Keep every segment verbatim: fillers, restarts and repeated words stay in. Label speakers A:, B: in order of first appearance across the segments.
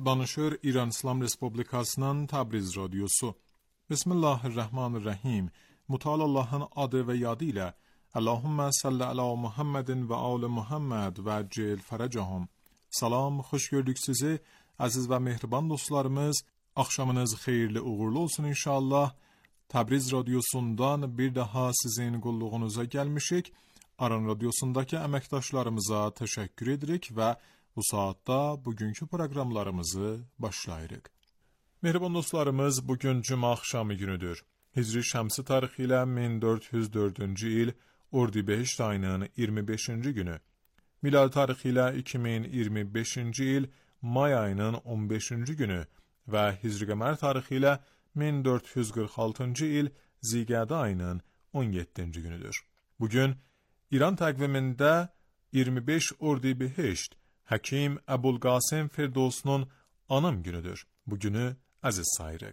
A: Danışır İran İslam Respublikasının Təbriz Radyosu. Bismillahirrahmanirrahim. Mutal Allah'ın adı ve yadı ile Allahümme salli ala Muhammedin ve al Muhammed ve cel feracahum. Salam, hoş gördük sizi. Aziz ve mehriban dostlarımız, akşamınız hayırlı uğurlu olsun inşallah. Təbriz Radyosu'ndan bir daha sizin qulluğunuza gelmişik. Aran Radyosu'ndaki emektaşlarımıza teşekkür edirik ve bu saatte bugünkü programlarımızı başlayırıq. Mehriban dostlarımız, bugün Cuma akşamı günüdür. Hicri Şəmsi tarixi ilə min dörd yüz dördüncü il Ordibeşt ayının iyirmi beşinci günü. Milad tarixi ilə iki min iyirmi beşinci il May ayının on beşinci günü ve Hicri Qəmər tarixi ilə min dörd yüz qırx altıncı il Zilqədə ayının on yeddinci günüdür. Bugün İran təqvimində iyirmi beş Ordibeşt Həkim Əbulqasım Firdos'un anım günüdür. Bu günü aziz sayırıq.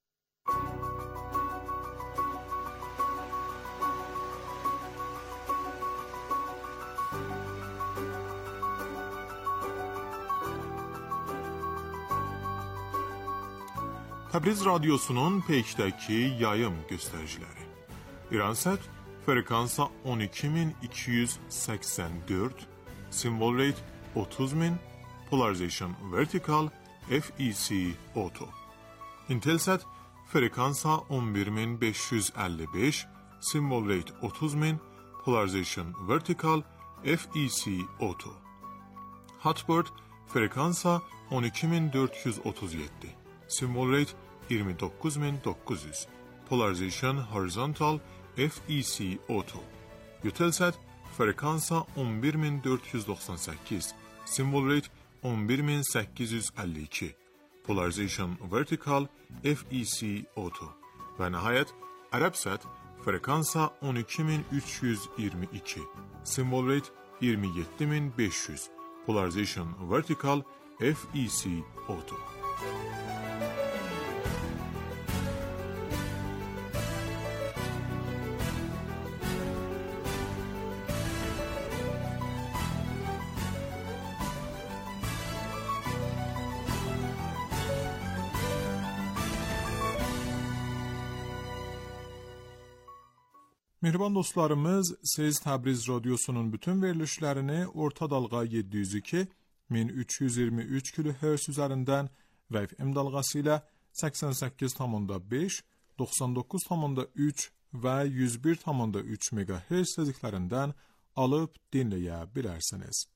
A: Təbriz Radyosu'nun peykdəki yayım göstəriciləri. İransat frekansa on iki min iki yüz səksən dörd, symbol rate otuz bin, polarization vertical, F E C auto. Intelsat frekansa on bir min beş yüz əlli beş, symbol rate otuz bin, polarization vertical, F E C auto. Hotbird frekansa on iki min dörd yüz otuz yeddi, symbol rate iyirmi dokuz bin dokuz yüz, polarization horizontal, F E C auto. Eutelsat frekansa on bir min dörd yüz doxsan səkkiz, symbol rate on bir min səkkiz yüz əlli iki, polarization vertical, F E C auto. Ve nihayet Arabsat frekansa on iki min üç yüz iyirmi iki, symbol rate iyirmi yeddi min beş yüz, polarization vertical, F E C auto. Mehriban dostlarımız, siz Təbriz Radyosu'nun bütün verilişlerini orta dalga yedi yüz iki min üç yüz iyirmi üç kilohertz üzerinden ve F M dalgası ile səksən səkkiz nöqtə beş, doxsan doqquz nöqtə üç ve yüz bir nöqtə üç megahertz seziklərindən alıp dinleyebilirsiniz.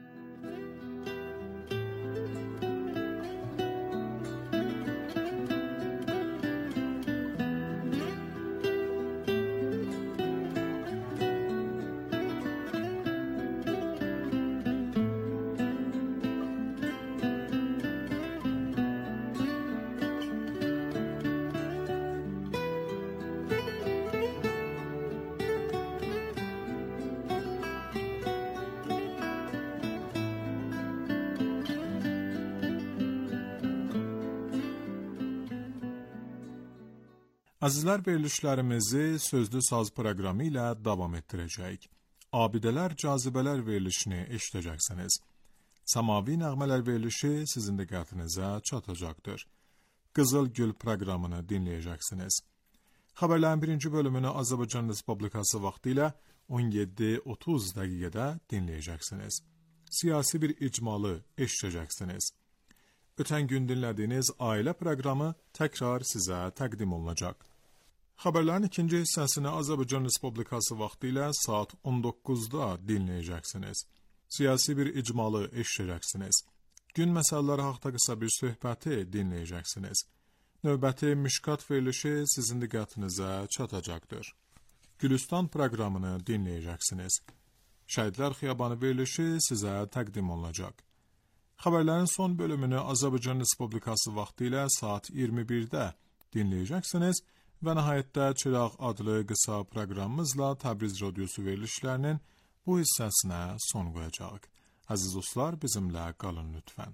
A: Azizlər, verilişlərimizi sözlü saz proqramı ilə davam etdirəcəyik. Abidələr, cazibələr verilişini eşidəcəksiniz. Samavi nəğmələr verilişi sizin diqqətinizə çatacaqdır. Qızıl Gül proqramını dinləyəcəksiniz. Xəbərlərin birinci bölümünü Azərbaycan Respublikası vaxtı ilə on yeddi otuz dəqiqədə dinləyəcəksiniz. Siyasi bir icmalı eşidəcəksiniz. Ötən gün dinlədiyiniz ailə proqramı təkrar sizə təqdim olunacaq. Xəbərlərin ikinci hissəsini Azərbaycan Respublikası vaxtı ilə saat on doqquzda dinləyəcəksiniz. Siyasi bir icmalı eşidəcəksiniz. Gün məsələləri haqqında qısa bir söhbəti dinləyəcəksiniz. Növbəti Mişkat verilişi sizin diqqətinizə çatacaqdır. Gülüstan proqramını dinləyəcəksiniz. Şəhidlər Xiyabanı verilişi sizə təqdim olunacaq. Xəbərlərin son bölümünü Azərbaycan Respublikası vaxtı ilə saat iyirmi birdə dinləyəcəksiniz və nəhayətdə Çıraq adlı qısa proqramımızla Təbriz Radyosu verilişlərinin bu hissəsinə son qoyacaq. Əziz dostlar, bizimlə qalın lütfən.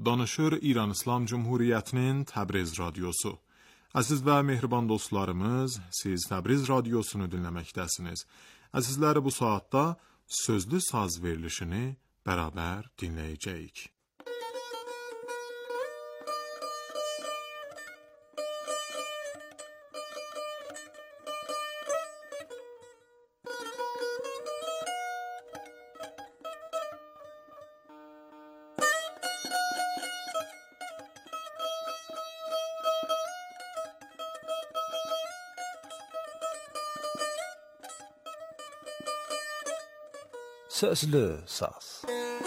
A: Danışır İran İslam Cumhuriyyətinin Təbriz radiosu. Əziz və mehriban dostlarımız, siz Təbriz radiosunu dinləməkdəsiniz. Əzizləri, bu saatda sözlü saz verilişini bərabər dinləyəcəyik.
B: Sözlü saz.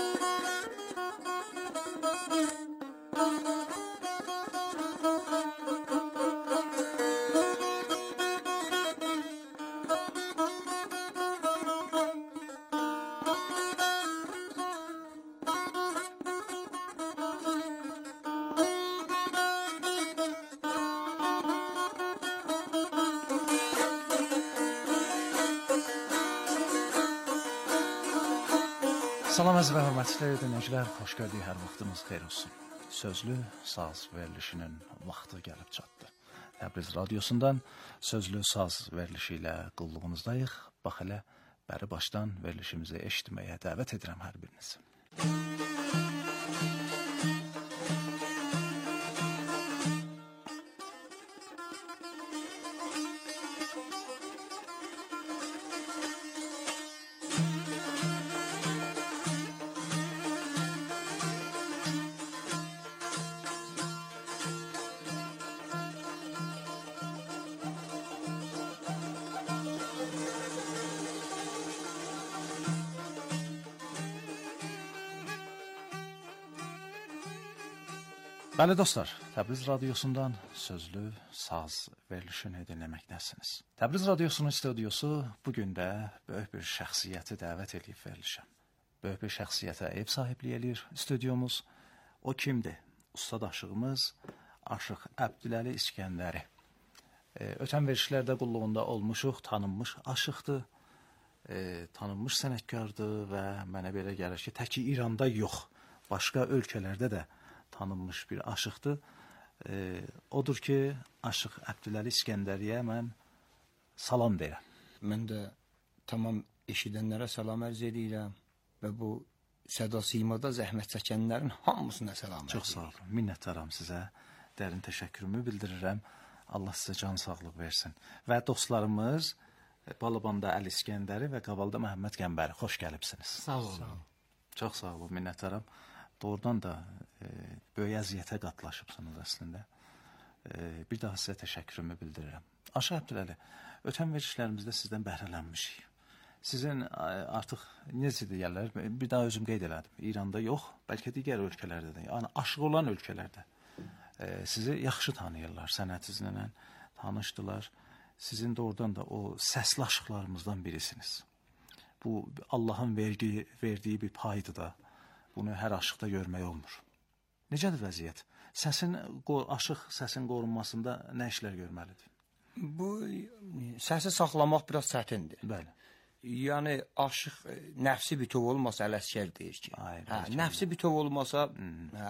B: Salam əziz və hörmətli dinləyicilər, xoş gördük, hər vaxtınız xeyir olsun. Sözlü saz verilişinin vaxtı gəlib çatdı. Təbriz radiosundan sözlü saz verilişi ilə qulluğunuzdayıq. Bax elə bəri başdan verilişimizi eşitməyə dəvət edirəm hər birinizi. Bəli dostlar, Təbriz radiosundan sözlü saz verilişini dinləməkdəsiniz. Təbriz radiosunun studiosu bugün də böyük bir şəxsiyyəti dəvət edib verilişə. Böyük bir şəxsiyyətə ev sahibliyi eləyir studiomuz. O kimdir? Ustadaşığımız Aşıq Əbdüləli İskəndəri. E, ötən verilişlərdə qulluğunda olmuşuq, tanınmış aşıqdır, e, tanınmış sənətkardır və mənə belə gəlir ki, təki İranda yox, başqa ölkələrdə də tanınmış bir aşıqdır. E, odur ki, Aşıq Əbdüləli İskəndəriyə mən salam deyirəm.
C: Mən də tamam eşidənlərə salam ərz edirəm və bu səda simada zəhmət çəkənlərin hamısına salam ərz edirəm.
B: Çox sağ olun, minnətdaram sizə, dərin təşəkkürümü bildirirəm. Allah sizə can sağlıq versin. Və dostlarımız Balabanda Əli İskəndəri və Qavalda Məhəmməd Qəmbəri, xoş gəlibsiniz.
C: Sağ olun.
B: Çox sağ olun, minnətdaram. Doğrudan da e, böyük əziyyətə qatlaşıbsınız əslində. E, bir daha sizə təşəkkürümü bildirirəm. Aşıq Əbdüləli, ötən verilişlərimizdə sizdən bəhrələnmişik. Sizin artıq necə deyərlər, bir daha özüm qeyd elədim. İranda yox, bəlkə digər ölkələrdə də, yəni aşıq olan ölkələrdə e, sizi yaxşı tanıyırlar, sənətinizlə tanışdılar. Sizin doğrudan da o səsli aşıqlarımızdan birisiniz. Bu Allahın verdiyi, verdiyi bir paydır da. Bunu hər aşıqda görmək olmur. Necədir vəziyyət? Səsin, aşıq səsin qorunmasında nə işlər görməlidir?
C: Bu səsi saxlamaq biraz çətindir.
B: Bəli.
C: Yəni aşıq nəfsi bütöv olmasa Ələsgər deyir ki.
B: Ay,
C: hə, nəfsi bütöv olmasa, hmm. hə,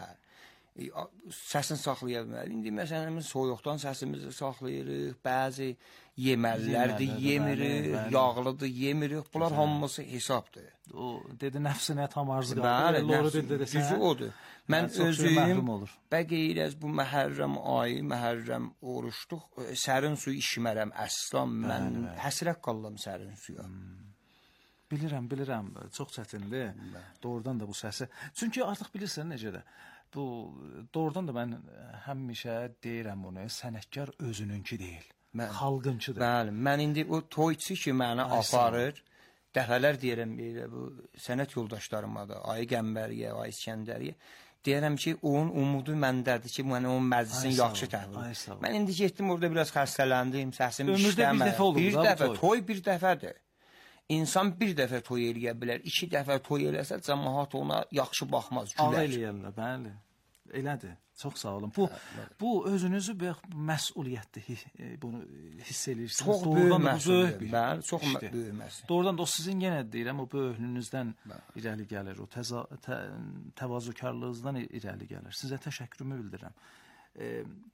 C: səsin saxlaya bilməli. İndi məsələn soyuqdan səsimizi saxlayırıq, bəzi yeməllərdir, yemirik, yağlıdır, yemirik. Bunlar Güzel. Hamısı hesabdır.
B: O dedi nəfsinə tam arzu
C: qaldı. Bəli, nəfsi gücü odur. Mən özüm bəqeyrəz bu Məhərrəm ayı, Məhərrəm oruçluq, sərin suyu içmərəm əslan. Mən bəli, bəli. Həsrət qallam sərin suya. Hmm.
B: Bilirəm, bilirəm, çox çətindir. Doğrudan da bu səsi. Çünki artıq bilirsən necə də. Bu doğrudan da mən həmişə deyirəm bunu, sənətkar özününki deyil, mən, xalqınkidir.
C: Bəli, mən indi o toyçu ki məni Ay, aparır, dəfələr deyirəm belə bu sənət yoldaşlarıma da, Ayı Qəmbəriyə, Ayı İskəndəriyə, deyirəm ki, onun umudu məndədir ki, mən onun məclisini yaxşı təhlil. Mən indi getdim orada biraz xəstələndim, səsim işləmə.
B: Bir dəfə olur,
C: bir dəfə, toy. toy bir dəfədir. İnsan bir dəfə toy eləyə bilər, iki dəfə toy eləsə, cəmaat ona yaxşı baxmaz, gülər.
B: Ağ eləyərlər, bəli. Elədir. Çox sağ olun. Bu bu özünüzü bir məsuliyyətli bunu hiss edirsiniz.
C: Çox böyük məsuliyyət. Bəli, çox böyük məsuliyyət.
B: Doğrudan da o sizin yenə deyirəm o böyüklüyünüzdən irəli gəlir. O təza, tə, təvazökarlığınızdan irəli gəlir. Sizə təşəkkürümü bildirirəm. E,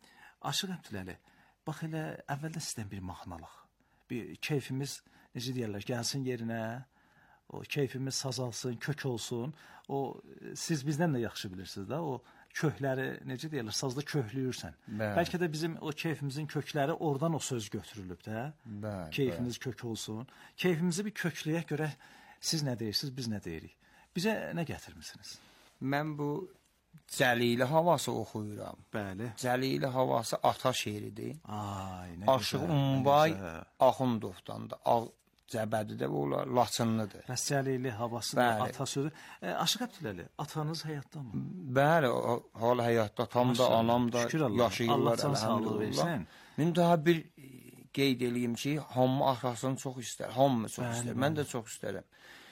B: Aşıq Əbdüləli, bax elə əvvəldə sizdən bir mahnalıq. Bir keyfimiz necə deyirlər, gəlsin yerinə. O keyfimiz sazalsın, kök olsun. O siz bizdən də yaxşı bilirsiniz də. O kökləri necə deyirlər, sazda kökləyirsən. Bəli. Bəlkə də bizim o keyfimizin kökləri oradan o söz götürülüb də. Bəli. Keyfimiz bəli. Kök olsun. Keyfimizi bir köklüyə görə siz nə deyirsiniz, biz nə deyirik? Bizə nə gətirmisiniz?
C: Mən bu Cəlili havası oxuyuram.
B: Bəli.
C: Cəlili havası ata şeiridir.
B: Ay, nə
C: Aşıq Umbay Axundovdan da. Cəbədidə bu olar, Laçınlıdır.
B: Bəs Cəlili havası da ata sözü. E, Aşıq Əbdüləli, atanız həyatda mı?
C: Bəli, hala həyatda, tam da, anam da yaşayırlar, əlhəmdülillah. Mən daha bir qeyd eləyim ki, hamı atasını çox istər, hamı çox bəli, istər, bəli. Mən də çox istərəm.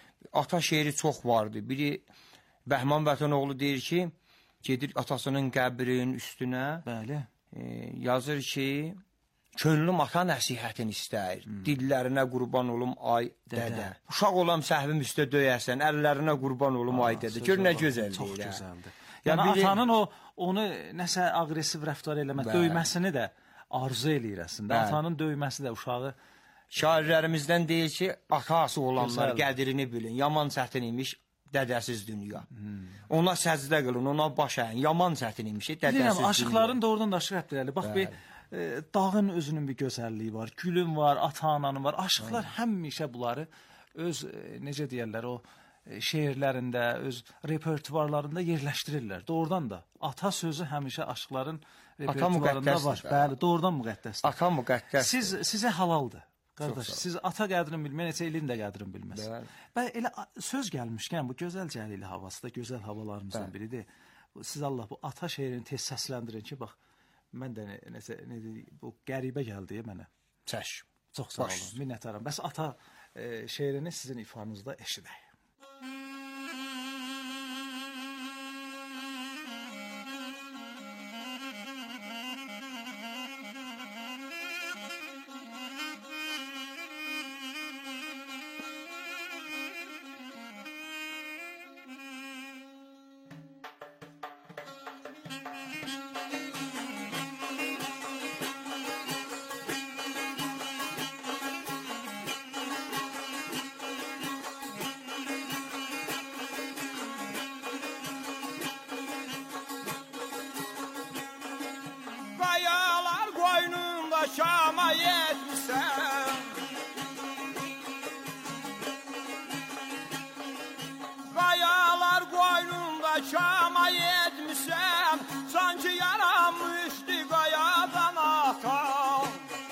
C: Ata şeiri çox vardı. Biri, Bəhman Vətənoğlu deyir ki, gedir atasının qəbrinin üstünə, bəli. E, yazır ki, könlüm ata nəsihətini istəyir. Hmm. Dillərinə qurban olum ay dədə. dədə. Uşaq olam səhvim üstə döyəsən, əllərinə qurban olum ay dədə. Gör nə gözəl
B: çox
C: deyir.
B: Çox gözəldir. Yəni biri... atanın o onu nəsə aqressiv rəftar eləmək, bəli. Döyməsini də arzu eləyir əslində. Bəli. Atanın döyməsi də uşağı
C: şairlərimizdən deyir ki, atası olanlar gözəl. Qədrini bilin. Yaman çətin imiş dədəsiz dünya. Hmm. Ona səcdə qılın, ona baş əyin. Yaman çətin imiş dədəsiz
B: Deyirəm,
C: dünya.
B: Aşıqların doğrudan da Aşıq Əbdüləli. Bax bir E, dağın özünün bir gözəlliyi var, gülün var, ata-ananın var. Aşıqlar həmişə bunları öz, e, necə deyərlər, o e, şeirlərində, öz repertuarlarında yerləşdirirlər. Doğrudan da ata sözü həmişə aşıqların repertuarında var. Bəli, doğrudan müqəddəsdir.
C: Ata müqəddəsdir.
B: Siz, sizə halaldır. Qardaş, siz ata qədrini bilmək, neçə ilin də qədrini bilməz. Bəli, elə söz gəlmişkən, bu gözəl Cəlili havası da gözəl havalarımızdan bəli. Biridir. Siz Allah bu ata şeirini tez səsləndirin ki, bax, mən də nəsə nə bu qəribə gəldi mənə.
C: Çəş.
B: Çox sağ olun. Minnətdaram. Bəs ata e, şeirini sizin ifanızda eşidək.
D: Şama yetmişəm Qayalar qoynunda Şama yetmişəm Sanki yaranmışdı qayadan atam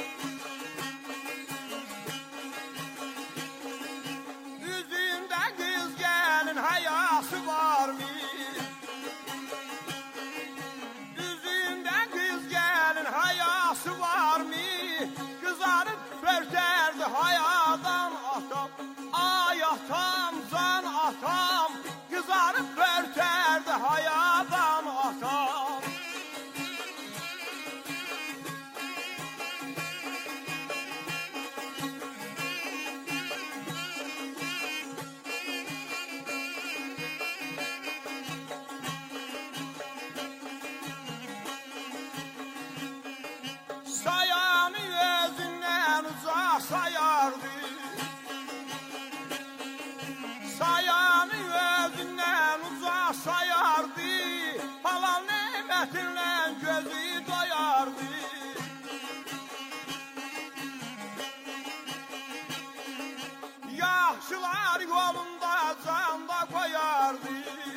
D: Üzündə qız gəlin həyası varmı Üzündə qız gəlin həyası varmı Qızarıb pörtərdi hayadan atam Ay atam, can atam Qızarıb pörtərdi hayadan atam Sayanı özündən uzaq sayardı Sayanı özündən uzaq sayardı Halal nemətinlə gözü doyardı Yaxşılar yolunda can da qoyardı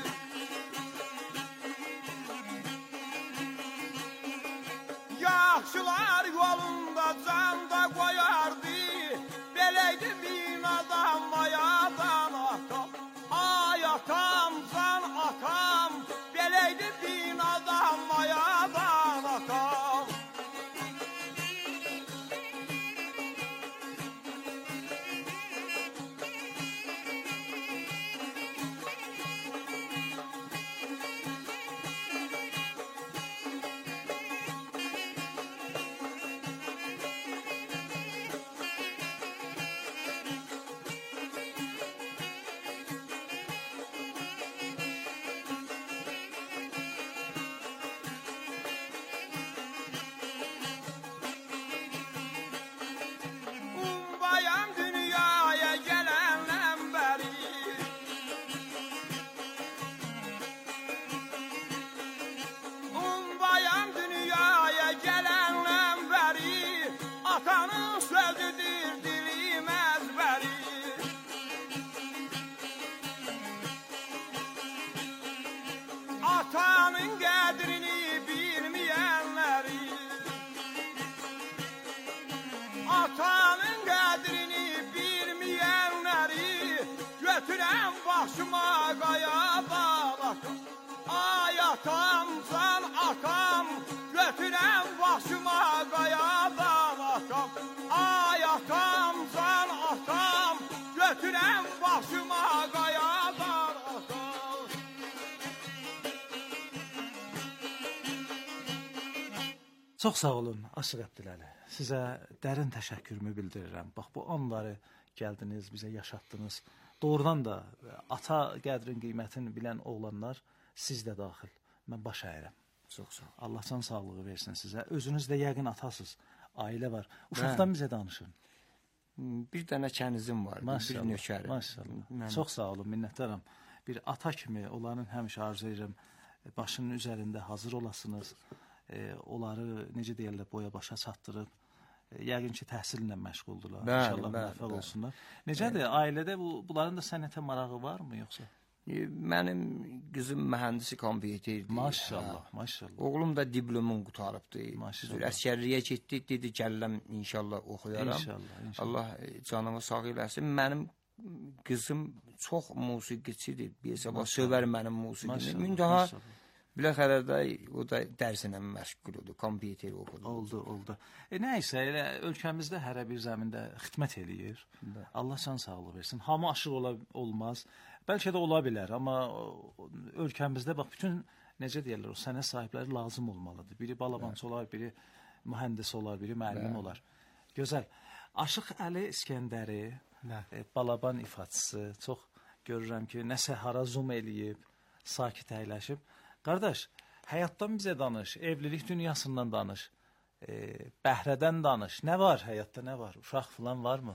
D: Yaxşılar yolunda can da qoyardı Beləydi min adam mayadan atam Ay atam, can atam Beləydi min adam mayadan atam sözüdür dilim ezberi. Atanın qədrini bilməyənləri, atanın qədrini bilməyənləri, götürəm başıma qaya bağlatam. Ay atamsan atam, götürəm başıma qaya bağlatam. Ay atamsan atam, götürəm başıma qaya bağlatam.
B: Çox sağ olun, Aşıq Əbdüləli. Sizə dərin təşəkkürümü bildirirəm. Bax, bu anları gəldiniz, bizə yaşatdınız. Doğrudan da ata qədrin, qiymətini bilən oğlanlar siz də daxil. Mən baş əyirəm.
C: Çox sağ ol.
B: Allah can sağlığı versin sizə. Özünüz də yəqin atasız, ailə var. Uşaqdan bizə danışın.
C: Bir dənə kənizim var,
B: Maşallah,
C: bir nökərim.
B: maşallah.
C: Mən-
B: Çox sağ olun, minnətdaram. Bir ata kimi onların həmişə arzu edirəm başının üzərində hazır olasınız. E, onları necə deyirlər, boya başa çatdırıb. E, yəqin ki, təhsillə məşğuldular.
C: Bəli,
B: İnşallah
C: bəli,
B: müvəffəq
C: bəli.
B: olsunlar. Necədir, ailədə bu, bunların da sənətə marağı varmı, yoxsa?
C: E, Mənim qızım mühəndisi kompüterdir.
B: Maşallah,
C: Hə.
B: maşallah.
C: Oğlum da diplomunu qutarıbdı.
B: Maşallah.
C: Əskərliyə getdi, dedi gəlləm inşallah oxuyaram.
B: İnşallah, inşallah.
C: Allah e, canımı sağ eləsin. Mənim qızım çox musiqiçidir. Bir sabah sövər mənim musiqini.
B: Maşallah,
C: Müntaha
B: maşallah.
C: biləxərədə o da dərsinə məşğuldur, kompüter oxudu.
B: Oldu, oldu. E, nəysə, elə ölkəmizdə hərə bir zəmində xidmət eləyir. Allah can sağlığı versin. Hamı aşıq ola, olmaz. Bəlkə də ola bilər, amma o, ölkəmizdə bax, bütün, necə deyirlər, o sənət sahibləri lazım olmalıdır. Biri balabançı olar, biri mühəndis olar, biri müəllim olar. Gözəl. Aşıq Əli İskəndəri, e, balaban ifaçısı, çox görürəm ki, nəsə hara zoom eləyib, sakit əyləşib. Qardaş, həyatdan bizə danış, evlilik dünyasından danış, e, bəhrədən danış. Nə var həyatda, nə var? Uşaq falan varmı?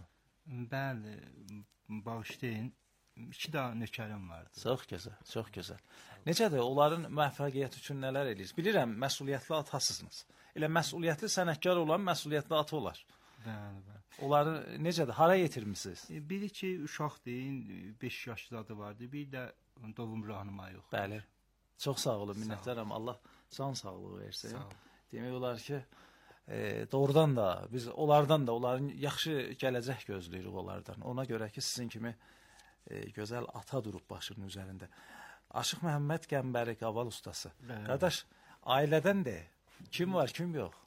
E: Bəli, bağışlayın. İki də nökərim vardı.
B: Çox gözəl, çox gözəl. Necədir, onların müvəffəqiyyət üçün nələr eləyir? Bilirəm, məsuliyyətli atasısınız. Elə məsuliyyətli sənətkar olan məsuliyyətli ata olar.
E: Bəli, bəli.
B: Onları necədir, hara yetirmisiniz?
E: E, Biri ki, uşaqdır, beş yaşlı adı vardı. Bir də doğum rahnumayı yox.
B: Bəli. Çox sağ olun, minnətdaram. Allah can sağlığı versin.
E: Sağ ol.
B: Demək olar ki, e, doğrudan da biz onlardan da, onların yaxşı gələcək gözləyirik onlardan. Ona görə ki, sizin kimi e, gözəl ata durub başının üzərində. Aşıq Məhəmməd Qəmbəri, qaval ustası.
E: Bəli.
B: Qardaş, ailədən də kim var, kim yox?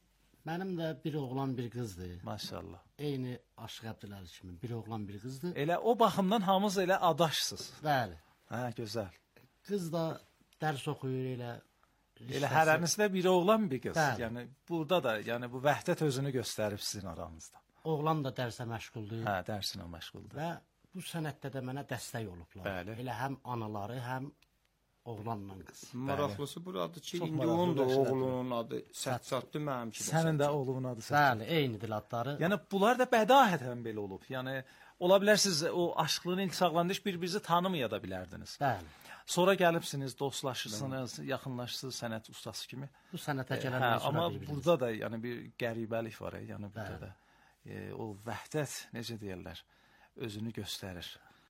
F: Mənim də bir oğlan, bir qızdır.
B: Maşallah.
F: Eyni Aşıq Əbdüləli kimi bir oğlan, bir qızdır.
B: Elə o baxımdan hamınız elə adaşsınız.
F: Bəli.
B: Hə, gözəl.
F: Qız da dərs oxuyur elə.
B: Elə hərənizdə bir oğlan, bir qız.
F: Bəli.
B: Yəni burada da, yəni bu vəhdət özünü göstərib sizin aranızda.
F: Oğlan da dərsə məşğuldur
B: Hə, dərsinə məşğuldur.
F: və bu sənətdə də mənə dəstək olublar.
B: Bəli.
F: Elə həm anaları, həm oğlanla qız.
C: Maraqlısı buradır ki,
B: Çox
C: indi
B: maraqlı
C: onun da
B: rəşaddır.
C: oğlunun adı Sətsaddır, mənimki də.
B: Sənin də oğlunun adı Səttar.
F: Bəli, eynidir adları.
B: Yəni bunlar da bədahətən belə olub. Yəni ola bilər siz o aşqlığın ilk sağlandıq bir-birinizi tanımaya da bilərdiniz.
F: Bəli.
B: Sonra gəlibsiniz, dostlaşırsınız, yaxınlaşırsınız sənət ustası kimi.
F: Bu sənətə
B: Hə,
F: gələndən sonra
B: amma
F: bir-birimiz.
B: burada da yəni bir qəribəlik var, yəni burada
F: Bəli.
B: da. E, o vəhdət necə deyirlər, özünü göstərir.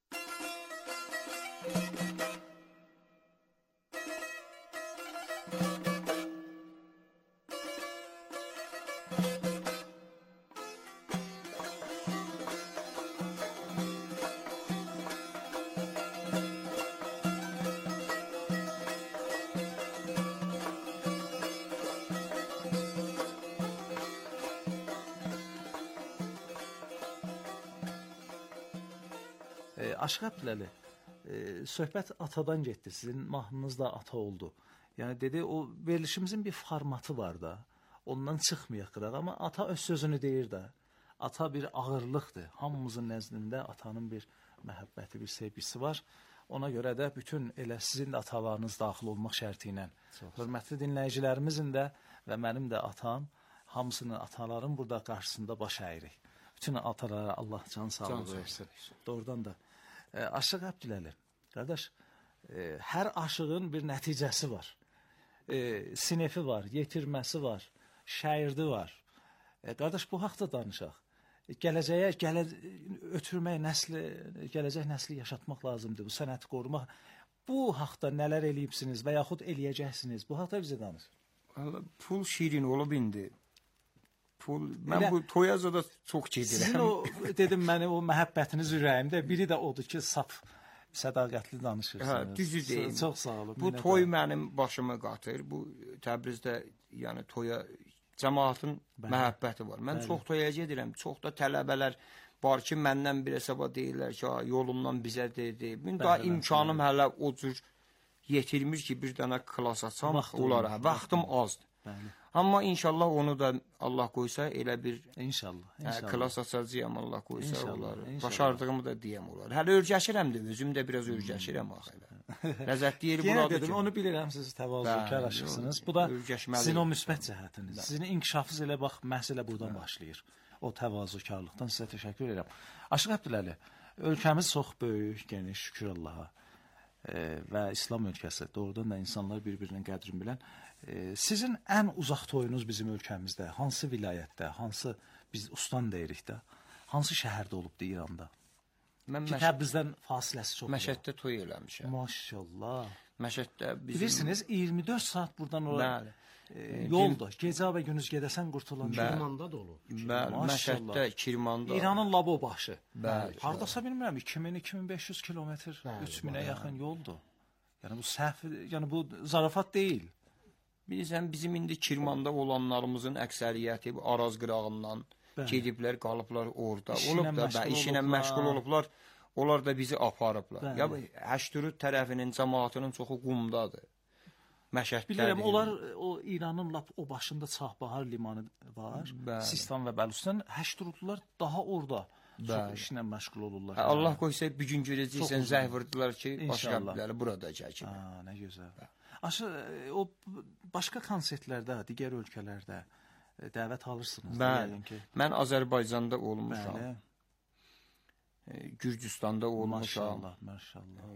B: E, Aşıq Əbdüləli, e, söhbət atadan getdi. Sizin mahnınız da ata oldu. Yəni dedi, o verilişimizin bir formatı var da. Ondan çıxmayaq qıraq, amma ata öz sözünü deyir də. Ata bir ağırlıqdır. Hamımızın nəzdində atanın bir məhəbbəti, bir sevgisi var. Ona görə də bütün elə sizin də atalarınız daxil olmaq şərti ilə. Hörmətli dinləyicilərimizin də və mənim də atam, hamısının ataların burada qarşısında baş əyirik. Bütün atalara Allah can sağlığı versin. Doğrudan da. E, Aşıq Əbdüləli, qardaş, e, hər aşığın bir nəticəsi var. E, sinefi var, yetirməsi var, şairdi var. E, qardaş, bu haqda danışaq. gələcəyə gələ ötürmək, nəsli, gələcək nəsli yaşatmaq lazımdır, bu sənəti qorumaq. Bu haqda nələr eləyibsiniz və yaxud eləyəcəksiniz? Bu haqda bizə danışın.
C: Valla pul şirin olub indi. Pul, mən
B: Elə,
C: bu toyaza da çox gedirəm.
B: Sizin o, dedim mənə o məhəbbətiniz ürəyimdə, biri də odur ki, saf sədaqətli danışırsınız.
C: Hə, düzü deyim.
B: Çox sağ olun.
C: Bu toy mənim başıma qatır. Bu Təbrizdə yəni toya cəmaatın Bəli. məhəbbəti var. Mən Bəli. çox toya gedirəm. Çox da tələbələr var ki, məndən bir hesaba deyirlər ki, yolumdan bizə dedi. Mən daha imkanım hələ o cür yetirmir ki, bir dənə klas açam, onlara. Vaxtım azdır. Bəli. Amma inşallah onu da Allah qoysa elə bir
B: inşallah, inşallah.
C: Hə, klas açacağam Allah qoysa
B: inşallah,
C: onları.
B: İnşallah.
C: Başardığımı da deyəm olar. Hələ örgəşirəm də, özüm də biraz örgəşirəm axı. Ləzzətli yeri buradır
B: dedim, ki. Onu bilirəm, siz təvazökar aşıqsınız. Bu da sizin o müsbət cəhətiniz. Sizin inkişafınız elə bax, məhz elə buradan başlayır. O təvazökarlıqdan sizə təşəkkür edirəm. Aşıq Əbdüləli, ölkəmiz çox böyük, geniş, şükür Allaha. E, və İslam ölkəsi, doğrudan da insanlar bir-birinin qədrini bilən. E, sizin ən uzaq toyunuz bizim ölkəmizdə, hansı vilayətdə, hansı biz ustan deyirik də, hansı şəhərdə olubdu İranda?
C: Mən
B: ki, Təbrizdən fasiləsi çox.
C: Məşəddə toy eləmişəm.
B: Maşallah.
C: Məşəddə bizim...
B: Bilirsiniz, iyirmi dörd saat buradan oraya e, yoldur. Gecə və gündüz gedəsən qurtulan.
F: Kirmanda da olur.
C: Bəli, Məşəddə, Kirmanda.
B: İranın labo başı.
C: Bəli.
B: Hardasa bilmirəm, iki min iki min beş yüz kilometr, üç minə yaxın yoldur. Yəni bu səhv, yəni bu zarafat deyil.
C: Bilirsən, bizim indi Kirmanda olanlarımızın əksəriyyəti Araz qırağından Bəli. gediblər, qalıblar orada.
B: İşinə
C: olub da, bə, işinə məşğul olublar. Onlar da bizi aparıblar. Ya Həşdürüd tərəfinin cəmaatının çoxu Qumdadır. Məşəddə.
B: Bilirəm, onlar o İranın lap o başında Çahbahar limanı var. Bəli. Sistan və Bəlustan. Həşdürüdlər daha orada Bəli. çox işlə məşğul olurlar.
C: Hə, Allah qoysa bir gün görəcəksən, zəh vurdular ki, başqa biləri burada çəkib.
B: Ha, nə gözəl. Aşı, o başqa konsertlərdə, digər ölkələrdə dəvət alırsınız.
C: Bəli. Ki... Mən Azərbaycanda olmuşam. Bəli. Gürcüstanda olmuşam.
B: Maşallah, maşallah.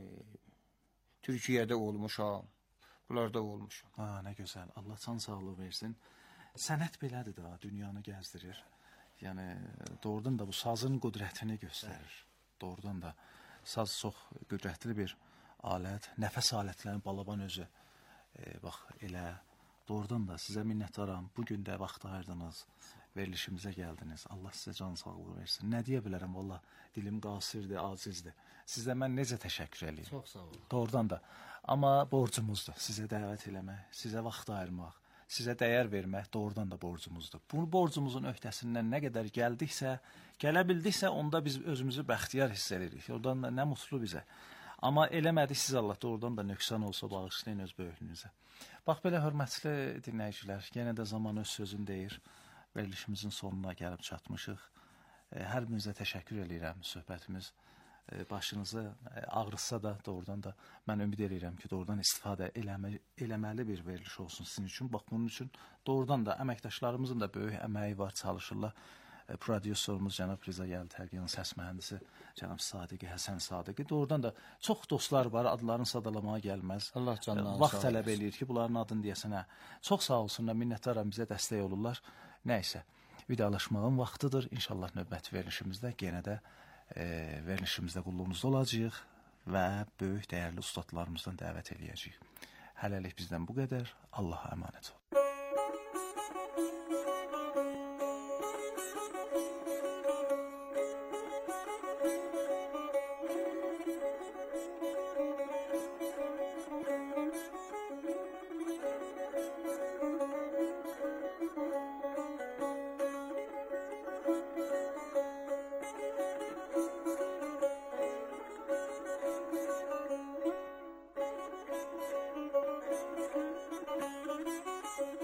C: Türkiyədə olmuşam. Bunlarda olmuşam.
B: Ha, nə gözəl. Allah can sağlığı versin. Sənət belədir də, dünyanı gəzdirir. Yəni doğrudan da bu sazın qüdrətini göstərir. Doğrudan da saz çox qüdrətli bir alət. Nəfəs alətlərinin balaban özü. E, bax elə doğrudan da sizə minnətdaram. Bu gün də vaxt ayırdınız. Verilişimizə gəldiniz. Allah sizə can sağlığı versin. Nə deyə bilərəm, valla dilim qasirdir, acizdir. Sizə mən necə təşəkkür eləyim?
F: Çox sağ olun.
B: Doğrudan da. Amma borcumuzdur sizə dəvət eləmək, sizə vaxt ayırmaq, sizə dəyər vermək doğrudan da borcumuzdur. Bu borcumuzun öhdəsindən nə qədər gəldiksə, gələ bildiksə, onda biz özümüzü bəxtiyar hiss edirik. Oradan da nə mutlu bizə. Amma eləmədik, siz Allah doğrudan da nöqsan olsa bağışlayın öz böyüklüyünüzə. Bax belə hörmətli dinləyicilər, yenə də zaman öz sözün deyir. Verilişimizin sonuna gəlib çatmışıq. Hər birinizə təşəkkür edirəm. Söhbətimiz başınızı ağrıtsa da doğrudan da mən ümid edirəm ki, doğrudan istifadə eləməli, eləməli bir veriliş olsun sizin üçün. Bax bunun üçün doğrudan da əməkdaşlarımızın da böyük əməyi var, çalışırlar. Prodüserimiz cənab Riza Gəl Tərginin səs mühəndisi cənab Sadiqi, Həsən Sadiqi. Doğrudan da çox dostlar var, adlarını sadalamağa gəlməz.
C: Allah canına
B: vaxt tələb eləyir ki, bunların adını deyəsən. Hə. Çox sağ olsunlar, minnətdaram, bizə dəstək olurlar. Nəysə, vidalaşmağın vaxtıdır. İnşallah növbəti verilişimizdə yenə də e, verilişimizdə qulluğunuzda olacağıq və böyük dəyərli ustadlarımızdan dəvət eləyəcəyik. Hələlik bizdən bu qədər. Allaha əmanət olun.
D: Thank you.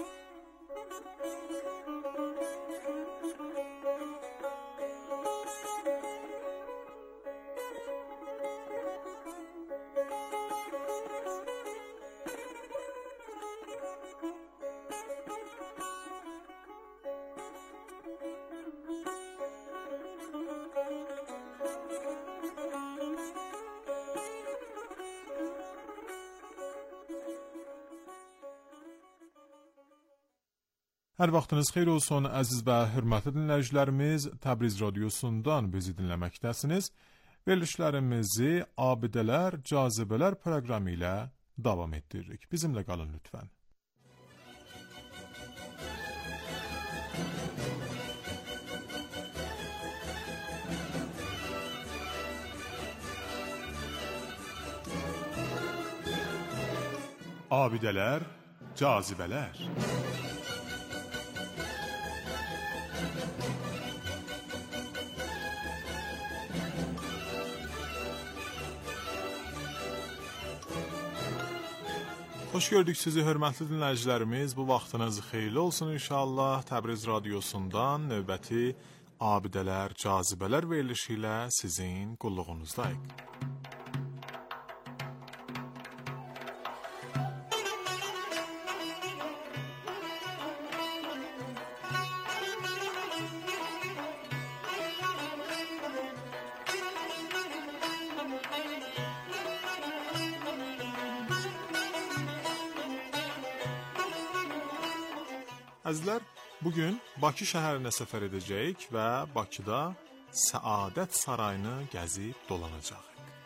A: Hər vaxtınız xeyir olsun, əziz və hörmətli dinləyicilərimiz. Təbriz radiosundan bizi dinləməkdəsiniz. Verilişlərimizi Abidələr, Cazibələr proqramı ilə davam etdiririk. Bizimlə qalın lütfən. Abidələr, Cazibələr. Xoş gördük sizi hörmətli dinləyicilərimiz. Bu vaxtınız xeyirli olsun inşallah. Təbriz radiosundan növbəti Abidələr, Cazibələr verilişi ilə sizin qulluğunuzdayıq. Əzizlər, bugün Bakı şəhərinə səfər edəcəyik və Bakıda Səadət Sarayını gəzib dolanacaq.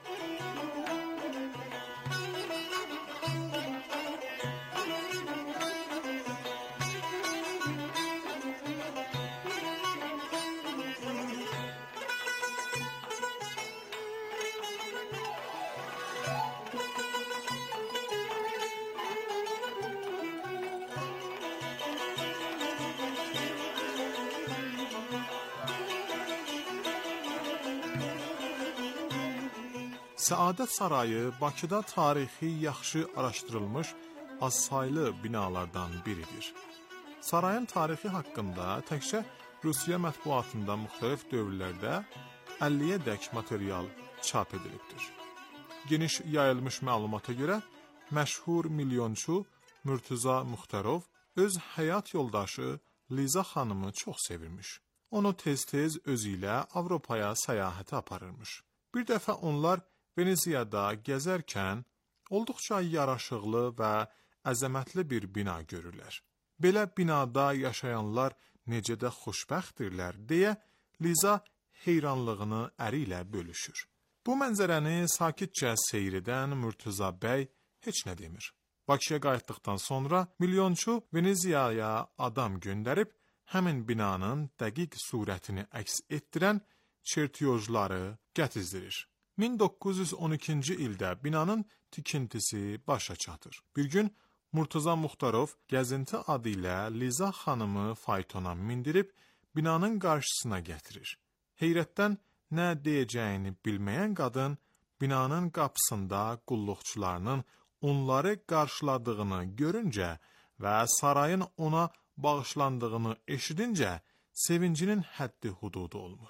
A: Səadət Sarayı Bakıda tarixi yaxşı araşdırılmış azsaylı binalardan biridir. Sarayın tarixi haqqında təkcə Rusiya mətbuatında müxtəlif dövrlərdə əlliyə-dək material çap edilibdir. Geniş yayılmış məlumata görə məşhur milyonçu Mürtüza Muxtarov öz həyat yoldaşı Liza xanımı çox sevirmiş. Onu tez-tez özü ilə Avropaya səyahətə aparırmış. Bir dəfə onlar Veneziyada gəzərkən olduqca yaraşıqlı və əzəmətli bir bina görürlər. Belə binada yaşayanlar necə də xoşbəxtdirlər deyə Liza heyranlığını əri ilə bölüşür. Bu mənzərəni sakitcə seyr edən Mürtüza bəy heç nə demir. Bakıya qayıtdıqdan sonra milyonçu Veneziyaya adam göndərib həmin binanın dəqiq surətini əks etdirən çertiyojları gətizdirir. min doqquz yüz on ikinci ildə binanın tikintisi başa çatır. Bir gün Murtuza Muxtarov gəzinti adı ilə Liza xanımı faytona mindirib binanın qarşısına gətirir. Heyrətdən nə deyəcəyini bilməyən qadın binanın qapısında qulluqçularının onları qarşıladığını görüncə və sarayın ona bağışlandığını eşidincə sevincinin həddi hududu olmur.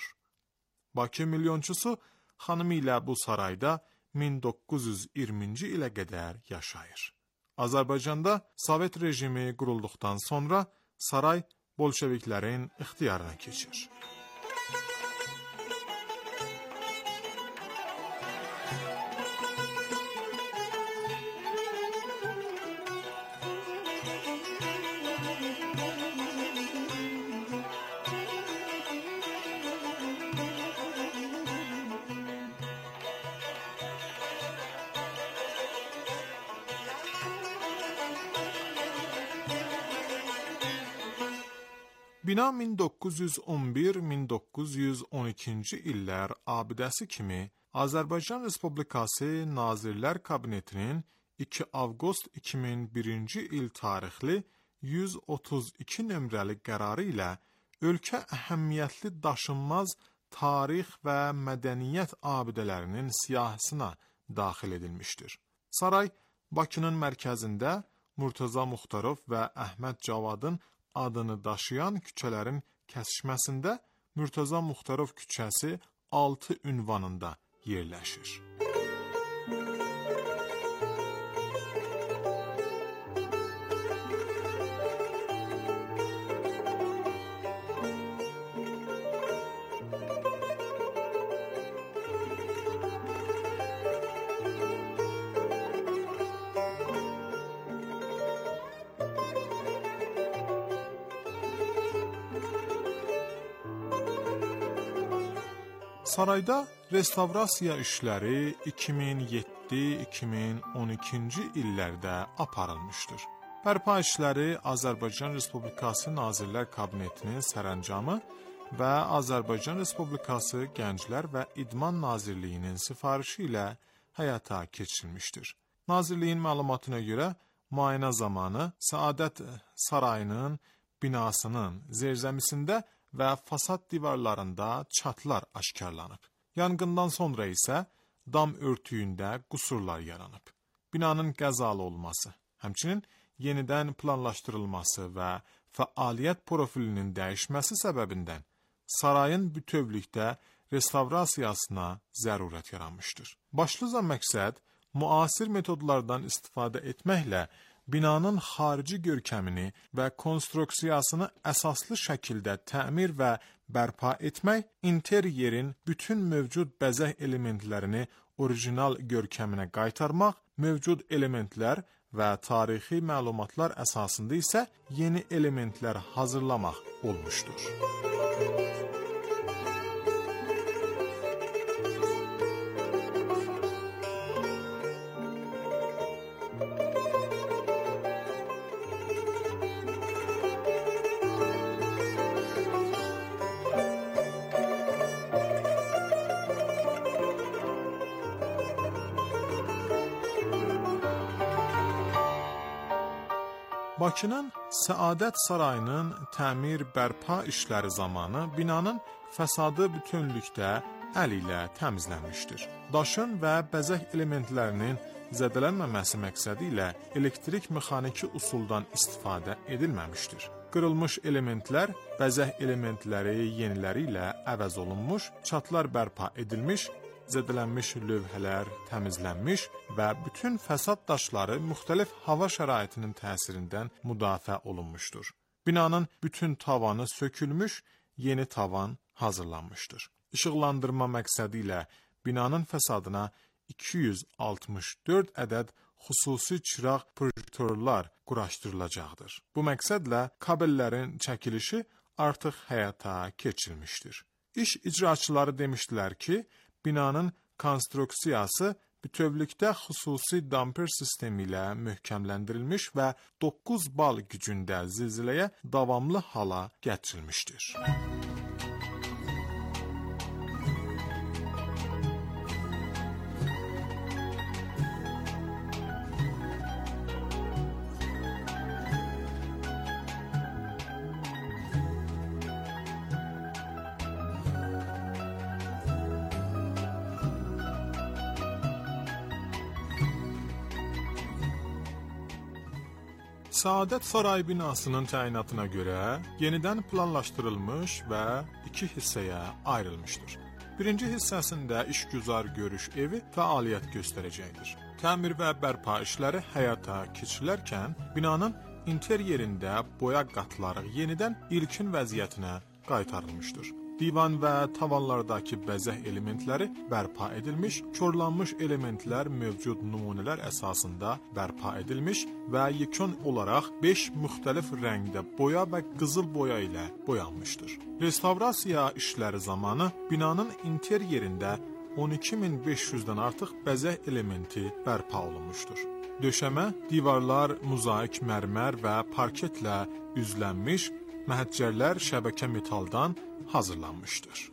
A: Bakı milyonçusu xanımı ilə bu sarayda min doqquz yüz iyirminci ilə qədər yaşayır. Azərbaycanda Sovet rejimi qurulduqdan sonra saray bolşeviklərin ixtiyarına keçir. Bina min doqquz yüz on bir - min doqquz yüz on ikinci illər abidəsi kimi Azərbaycan Respublikası Nazirlər Kabinetinin iki avqust iki min birinci il tarixli yüz otuz iki nömrəli qərarı ilə ölkə əhəmiyyətli daşınmaz tarix və mədəniyyət abidələrinin siyahısına daxil edilmişdir. Saray Bakının mərkəzində Murtuza Muxtarov və Əhməd Cavadın adını daşıyan küçələrin kəsişməsində Murtuza Muxtarov küçəsi altı ünvanında yerləşir. Sarayda restavrasiya işləri iki min yeddi iki min on ikinci illərdə aparılmışdır. Bərpa işləri Azərbaycan Respublikası Nazirlər Kabinetinin sərəncamı və Azərbaycan Respublikası Gənclər və İdman Nazirliyinin sifarişi ilə həyata keçirilmişdir. Nazirliyin məlumatına görə müayinə zamanı Səadət Sarayının binasının zerzəmisində və fasad divarlarında çatlar aşkarlanıb. Yanğından sonra isə dam örtüyündə qüsurlar yaranıb. Binanın qəzalı olması, həmçinin yenidən planlaşdırılması və fəaliyyət profilinin dəyişməsi səbəbindən sarayın bütövlükdə restavrasiyasına zərurət yaranmışdır. Başlıca məqsəd müasir metodlardan istifadə etməklə binanın xarici görkəmini və konstruksiyasını əsaslı şəkildə təmir və bərpa etmək, interyerin bütün mövcud bəzək elementlərini orijinal görkəminə qaytarmaq, mövcud elementlər və tarixi məlumatlar əsasında isə yeni elementlər hazırlamaq olmuşdur. Bakının Səadət Sarayının təmir bərpa işləri zamanı binanın fəsadı bütünlükdə əl ilə təmizlənmişdir. Daşın və bəzək elementlərinin zədələnməməsi məqsədi ilə elektrik mexaniki usuldan istifadə edilməmişdir. Qırılmış elementlər, bəzək elementləri yeniləri ilə əvəz olunmuş, çatlar bərpa edilmiş, zədələnmiş lövhələr təmizlənmiş və bütün fəsad daşları müxtəlif hava şəraitinin təsirindən müdafiə olunmuşdur. Binanın bütün tavanı sökülmüş, yeni tavan hazırlanmışdır. İşıqlandırma məqsədi ilə binanın fəsadına iki yüz altmış dörd ədəd xüsusi çıraq projektorlar quraşdırılacaqdır. Bu məqsədlə kabellərin çəkilişi artıq həyata keçirilmişdir. İş icraçıları demişdilər ki, binanın konstruksiyası bütövlükdə xüsusi damper sistemi ilə möhkəmləndirilmiş və doqquz bal gücündə zilziləyə davamlı hala gətirilmişdir. Səadət Saray binasının təyinatına görə yenidən planlaşdırılmış və iki hissəyə ayrılmışdır. Birinci hissəsində işgüzar görüş evi fəaliyyət göstərəcəkdir. Təmir və bərpa işləri həyata keçirilərkən binanın interyerində boya qatları yenidən ilkin vəziyyətinə qaytarılmışdır. Divan və tavanlardakı bəzək elementləri bərpa edilmiş, körlanmış elementlər mövcud nümunələr əsasında bərpa edilmiş və yekun olaraq beş müxtəlif rəngdə boya və qızıl boya ilə boyanmışdır. Restavrasiya işləri zamanı binanın interyerində on iki min beş yüzdən artıq bəzək elementi bərpa olunmuşdur. Döşəmə, divarlar mozaik mərmər və parketlə üzlənmiş, məhəccərlər şəbəkə metaldan hazırlanmışdır.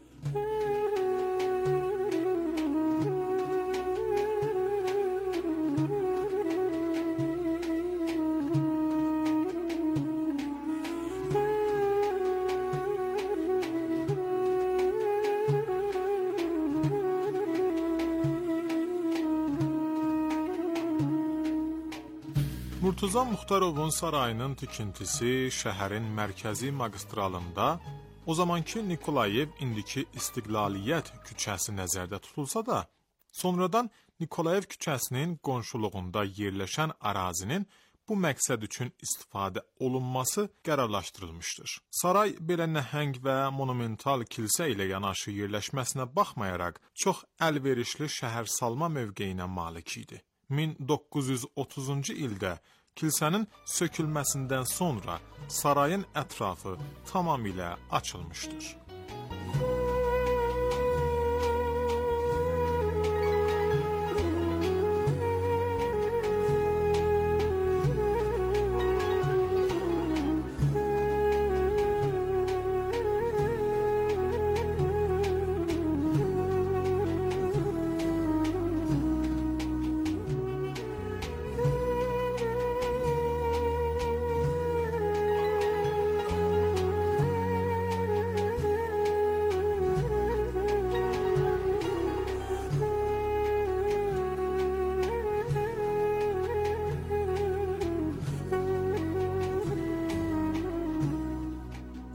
A: Murtuza Muxtarovun sarayının tikintisi şəhərin mərkəzi magistralında, o zamanki Nikolayev, indiki İstiqlaliyyət küçəsi nəzərdə tutulsa da, sonradan Nikolayev küçəsinin qonşuluğunda yerləşən ərazinin bu məqsəd üçün istifadə olunması qərarlaşdırılmışdır. Saray belə nəhəng və monumental kilsə ilə yanaşı yerləşməsinə baxmayaraq, çox əlverişli şəhərsalma mövqeyinə malik idi. min doqquz yüz otuzuncu ildə kilsənin sökülməsindən sonra sarayın ətrafı tamamilə açılmışdır.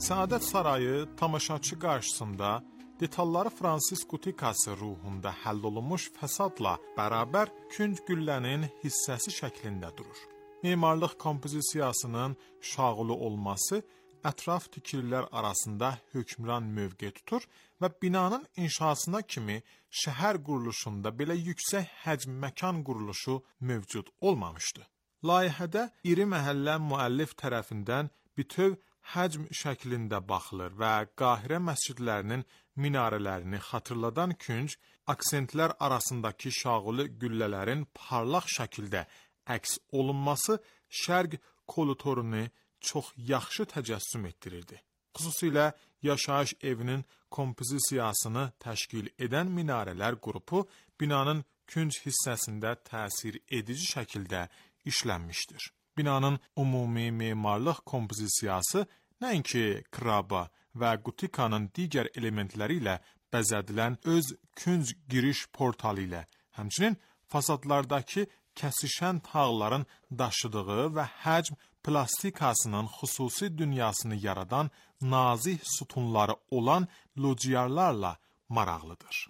A: Səadət Sarayı tamaşaçı qarşısında detalları Fransız gotikası ruhunda həll olunmuş fəsadla bərabər künc güllənin hissəsi şəklində durur. Memarlıq kompozisiyasının şağılı olması ətraf tikililər arasında hökmran mövqe tutur və binanın inşasına kimi şəhər quruluşunda belə yüksək həcm məkan quruluşu mövcud olmamışdı. Layihədə iri məhəllə müəllif tərəfindən bütöv həcm şəklində baxılır və Qahirə məscidlərinin minarələrini xatırladan künc, aksentlər arasındakı şağılı güllələrin parlaq şəkildə əks olunması şərq kolotorunu çox yaxşı təcəssüm etdirirdi. Xüsusilə yaşayış evinin kompozisiyasını təşkil edən minarələr qrupu binanın künc hissəsində təsir edici şəkildə işlənmişdir. Binanın ümumi memarlıq kompozisiyası nəinki kraba və gotikanın digər elementləri ilə bəzədilən öz künc giriş portalı ilə, həmçinin fasadlardakı kəsişən tağların daşıdığı və həcm plastikasının xüsusi dünyasını yaradan nazik sütunları olan lociyarlarla maraqlıdır.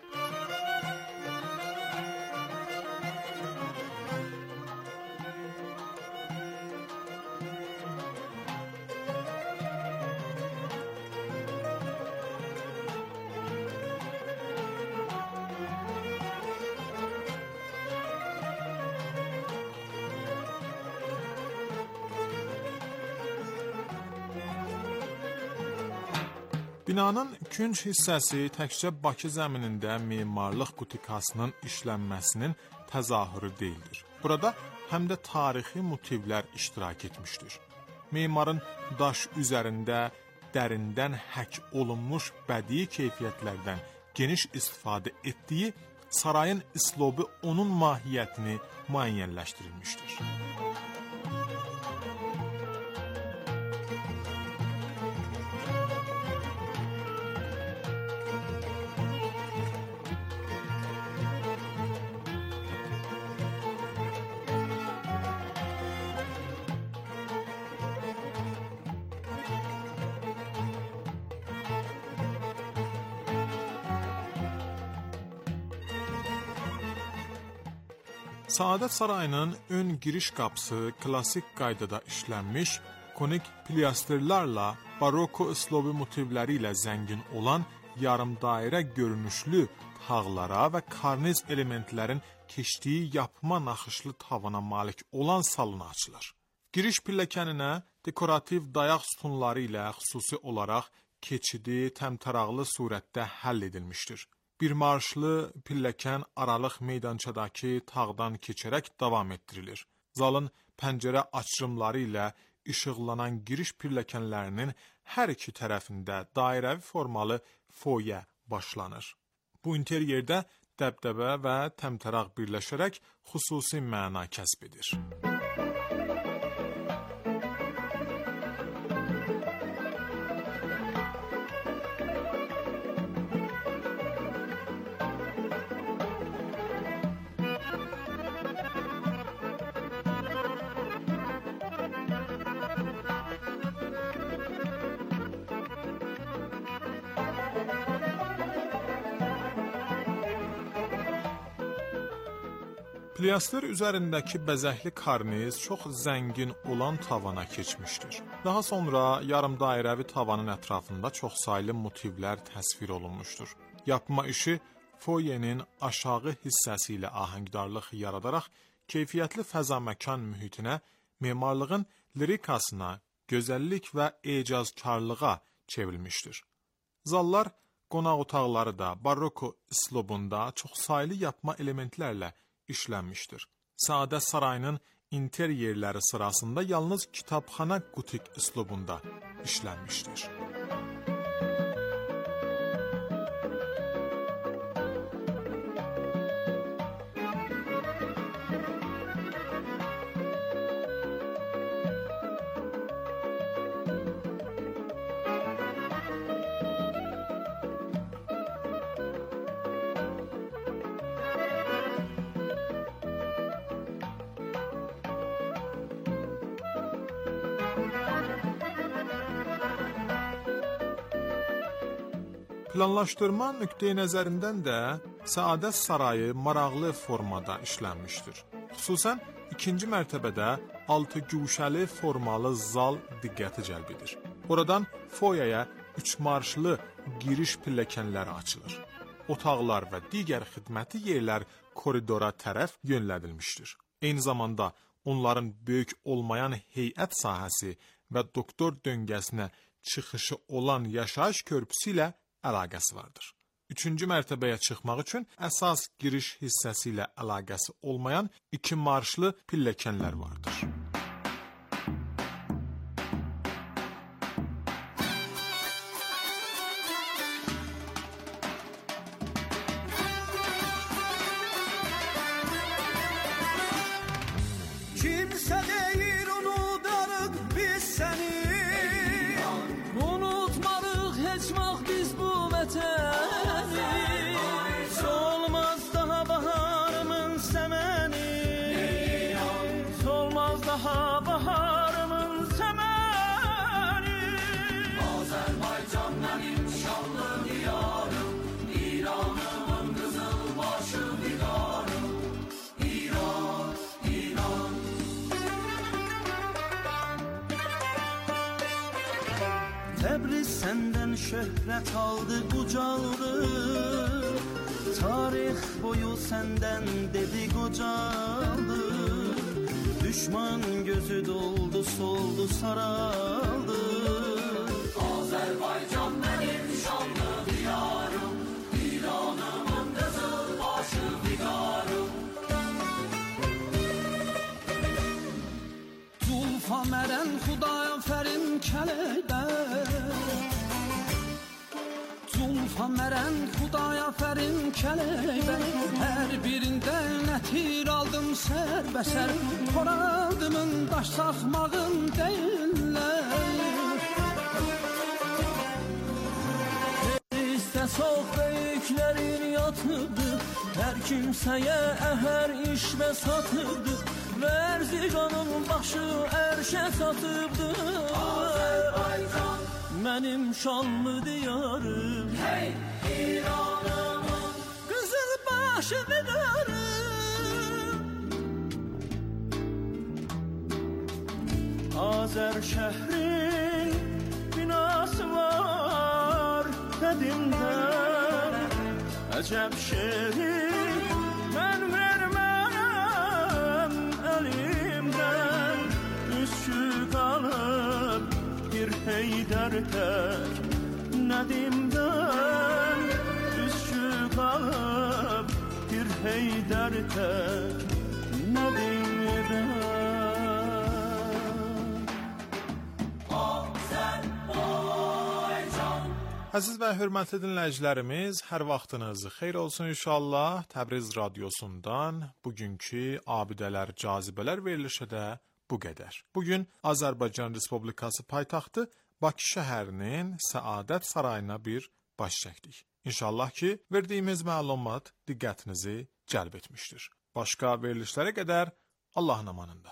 A: Binanın künc hissəsi təkcə Bakı zəminində memarlıq gotikasının işlənməsinin təzahürü deyildir. Burada həm də tarixi motivlər iştirak etmişdir. Memarın daş üzərində dərindən həkk olunmuş bədii keyfiyyətlərdən geniş istifadə etdiyi sarayın islobu onun mahiyyətini müəyyənləşdirilmişdir. Səadət Sarayının ön giriş qapısı klassik qaydada işlənmiş, konik pilastrlarla, baroko üslubu motivləri ilə zəngin olan yarımdairə görünüşlü tağlara və karniz elementlərin keçdiyi yapma naxışlı tavana malik olan salona açılır. Giriş pilləkəninə dekorativ dayaq sütunları ilə xüsusi olaraq keçidi təmtəraqlı surətdə həll edilmişdir. Bir marşlı pilləkən aralıq meydançadakı tağdan keçərək davam etdirilir. Zalın pəncərə açılımları ilə işıqlanan giriş pilləkənlərinin hər iki tərəfində dairəvi formalı foye başlanır. Bu interyerdə dəbdəbə və təmtəraq birləşərək xüsusi məna kəsb edir. Pilyastr üzərindəki bəzəkli karniz çox zəngin olan tavana keçmişdir. Daha sonra yarımdairəvi tavanın ətrafında çoxsaylı motivlər təsvir olunmuşdur. Yapma işi foyenin aşağı hissəsi ilə ahəngdarlıq yaradaraq keyfiyyətli fəza məkan mühitinə, memarlığın lirikasına, gözəllik və ecazkarlığa çevrilmişdir. Zallar, qonaq otaqları da baroko üslubunda çoxsaylı yapma elementlərlə işlənmişdir. Səadət Sarayının interyerləri sırasında yalnız kitabxana gotik üslubunda işlənmişdir. Planlaşdırma nöqteyi nəzərindən də Səadət Sarayı maraqlı formada işlənmişdir. Xüsusən ikinci mərtəbədə altı güşəli formalı zal diqqəti cəlb edir. Oradan foyaya üç marşlı giriş pilləkənləri açılır. Otaqlar və digər xidməti yerlər koridora tərəf yönlədilmişdir. Eyni zamanda onların böyük olmayan heyət sahəsi və doktor döngəsinə çıxışı olan yaşayış körpüsü ilə əlaqəsi vardır. Üçüncü mərtəbəyə çıxmaq üçün əsas giriş hissəsi ilə əlaqəsi olmayan iki marşlı pilləkənlər vardır.
D: Kimsə deyir unudarıq biz səni, unutmarıq heç vaxt biz bu vətəni. Solmaz daha baharımın səməni, solmaz daha baharımın səməni. Azərbaycan mənim şanlı diyarım, İranımın qızıl başı didarım. İran, İran. Təbriz səndən şöhrət aldı, qucaldı. Tarix boyu səndən dedi qocaldı. Düşman gözü doldu, soldu, saraldı. Azərbaycan mənim şanlı diyarım, İranımın qızıl başı didarım. Zulfa mərən xudaya fərin kələkdə, Zulfa mərən xudaya fərin kələkdə, hər birində nətir aldım sərbəsər, Toradımın daş saxmağın deyirlər. Bizdə çox böyüklərin yatıbdı, hər kimsəyə əhər işmə satıbdı, Vərziqanın başı ərşə satıbdı. Azərbaycan mənim şanlı diyarım, hey İranımın qızıl başı didarım. Azər şəhrin binası var qədimdən, əcəb şehri mən verməm əlimdən. Üskü qalıb bir Heydər tək Nədimdən, üskü qalıb bir Heydər tək Nədimdən.
A: Əziz və hörmətli dinləyicilərimiz, hər vaxtınız xeyir olsun inşallah. Təbriz radiosundan bugünkü Abidələr Cazibələr verilişi də bu qədər. Bugün Azərbaycan Respublikası paytaxtı Bakı şəhərinin Səadət Sarayına bir baş çəkdik. İnşallah ki, verdiyimiz məlumat diqqətinizi cəlb etmişdir. Başqa verilişlərə qədər Allahın amanında.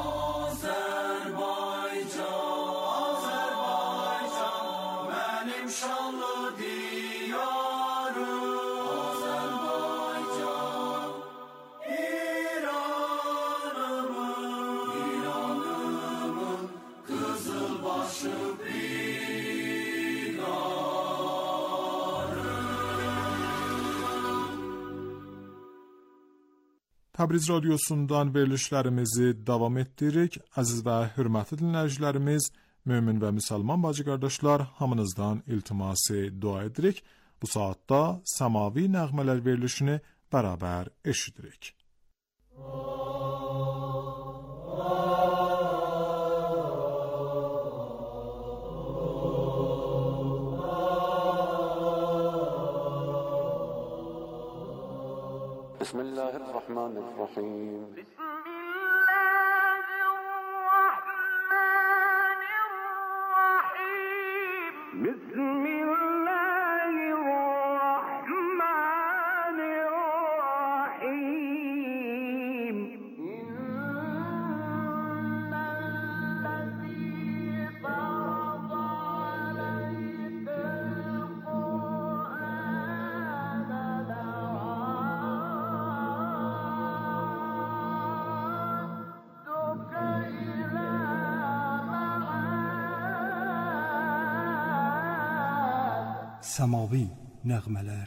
A: Azərbaycan, Azərbaycan, mənim şanlı diyarım. Azərbaycan, İranımın, İranımın qızıl başı Təbriz radiosundan verilişlərimizi davam etdiririk. Əziz və hörmətli dinləyicilərimiz, mömin və müsəlman bacı qardaşlar, hamınızdan iltiması dua edirik. Bu saatda səmavi nəğmələr verilişini bərabər eşidirik.
G: بسم الله الرحمن الرحيم
D: بسم الله الرحمن الرحيم بسم الله الرحمن الرحيم إن الذي فرض عليك القرآن
H: Səmavi nəğmələr.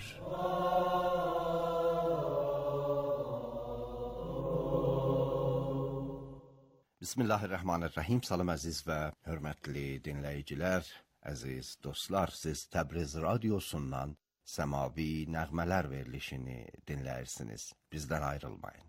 I: Bismillahirrahmanirrahim. Salam əziz və hörmətli dinləyicilər, əziz dostlar, siz Təbriz radiosundan Səmavi nəğmələr verilişini dinləyirsiniz. Bizdən ayrılmayın.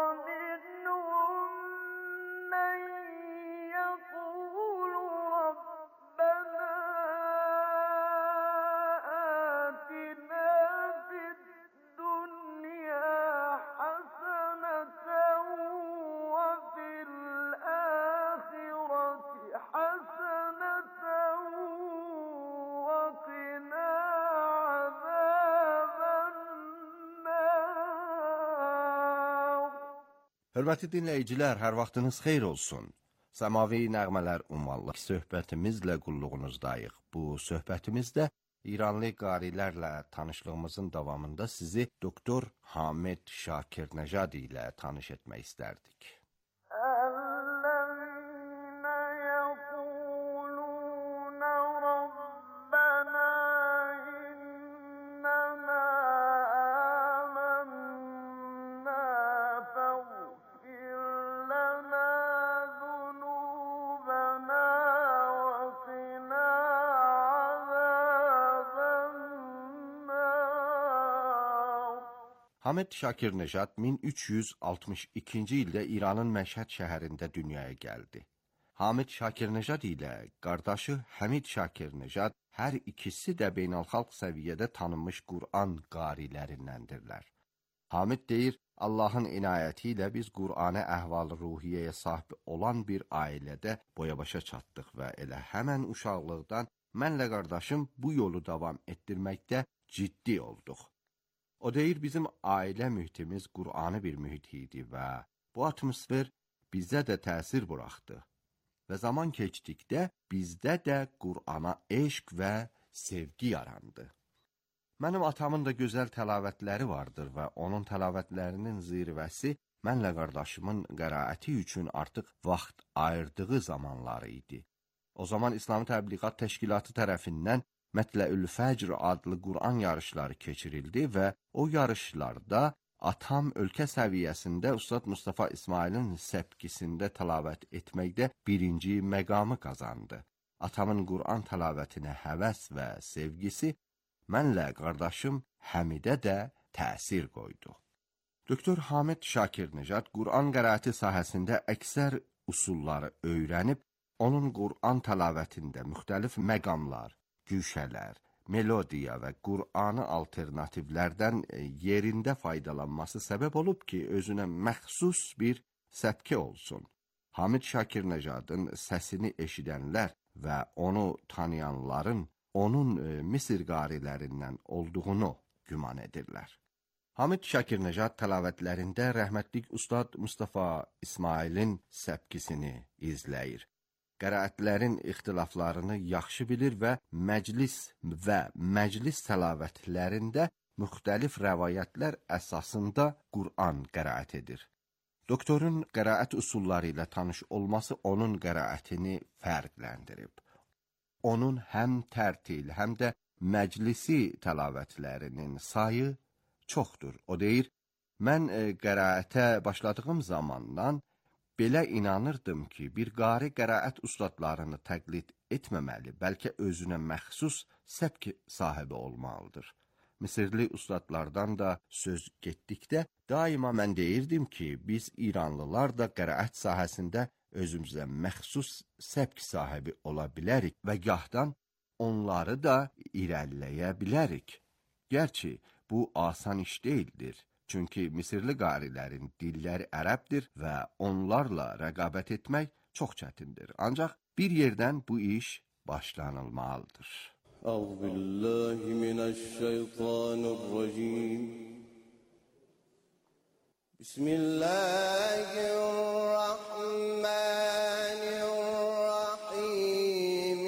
I: Hörmətli dinləyicilər, hər vaxtınız xeyir olsun. Səmavi nəğmələr ünvanlı söhbətimizlə qulluğunuzdayıq. Bu söhbətimizdə İranlı qarilərlə tanışlığımızın davamında sizi doktor Hamid Şakirnejad ilə tanış etmək istərdik. Hamid Şakirnejad min üç yüz altmış ikinci ildə İranın Məşhəd şəhərində dünyaya gəldi. Hamid Şakirnejad ilə qardaşı Hamid Şakirnejad hər ikisi də beynəlxalq səviyyədə tanınmış Qur'an qarilərindəndirlər. Hamid deyir, Allahın inayəti ilə biz Qur'anə əhval-ruhiyyəyə sahib olan bir ailədə boya-başa çatdıq və elə həmən uşaqlıqdan mənlə qardaşım bu yolu davam etdirməkdə ciddi olduq. O deyir, bizim ailə mühitimiz Qur'anı bir mühit idi və bu atmosfer bizdə də təsir buraxdı. Və zaman keçdikdə bizdə də Qur'ana eşq və sevgi yarandı. Mənim atamın da gözəl təlavətləri vardır və onun təlavətlərinin zirvəsi mənlə qardaşımın qəraəti üçün artıq vaxt ayırdığı zamanları idi. O zaman İslami Təbliğat Təşkilatı tərəfindən Mətləül Fəcr adlı Qur'an yarışları keçirildi və o yarışlarda atam ölkə səviyyəsində Ustad Mustafa İsmailin səbkisində təlavət etməkdə birinci məqamı qazandı. Atamın Qur'an təlavətinə həvəs və sevgisi mənlə qardaşım Həmidə də təsir qoydu. Doktor Hamid Şakirnejad Qur'an qəraəti sahəsində əksər usulları öyrənib, onun Qur'an təlavətində müxtəlif məqamlar, güşələr, melodiya və Qur'anı alternativlərdən yerində faydalanması səbəb olub ki, özünə məxsus bir səpki olsun. Hamid Şakirnejadın səsini eşidənlər və onu tanıyanların onun Misir qarilərindən olduğunu güman edirlər. Hamid Şakirnejad təlavətlərində rəhmətlik Ustad Mustafa İsmailin səpkisini izləyir. Qəraətlərin ixtilaflarını yaxşı bilir və məclis və məclis təlavətlərində müxtəlif rəvayətlər əsasında Qur'an qəraət edir. Doktorun qəraət usulları ilə tanış olması onun qəraətini fərqləndirib. Onun həm tərtil, həm də məclisi təlavətlərinin sayı çoxdur. O deyir, mən qəraətə başladığım zamandan belə inanırdım ki, bir qari qəraət ustadlarını təqlid etməməli, bəlkə özünə məxsus səbk sahibi olmalıdır. Misirli ustadlardan da söz getdikdə daima mən deyirdim ki, biz İranlılar da qəraət sahəsində özümüzə məxsus səbk sahibi ola bilərik və gahdan onları da irəliləyə bilərik. Gerçi bu asan iş deyildir. Çünki Misirli qarilərin dilləri ərəbdir və onlarla rəqabət etmək çox çətindir. Ancaq bir yerdən bu iş başlanılmalıdır. Euzubillahimineşşeytanirracim. Bismillahirrahmanirrahim.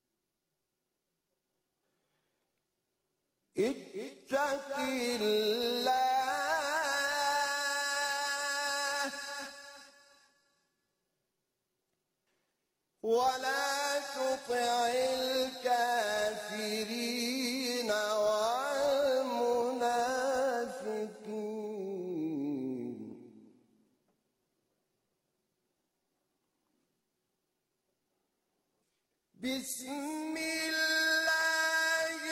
I: اتق الله
D: ولا تطع الكافرين والمنافقين. بسم الله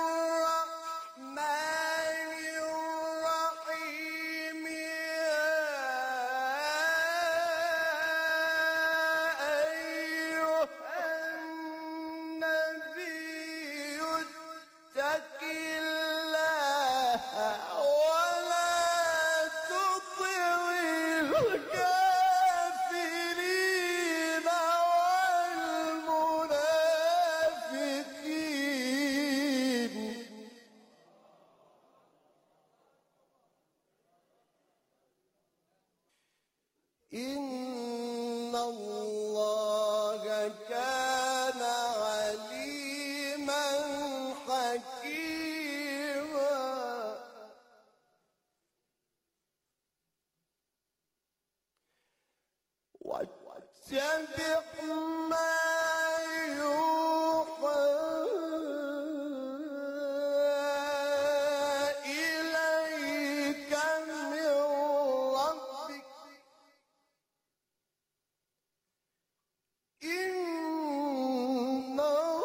D: الرحمن الرحيم. يا أيها النبي اتق الله ولا تطع الكافرين والمنافقين. إن الله كان عليما حكيما. واتبع ما يوحى إليك من ربك. إن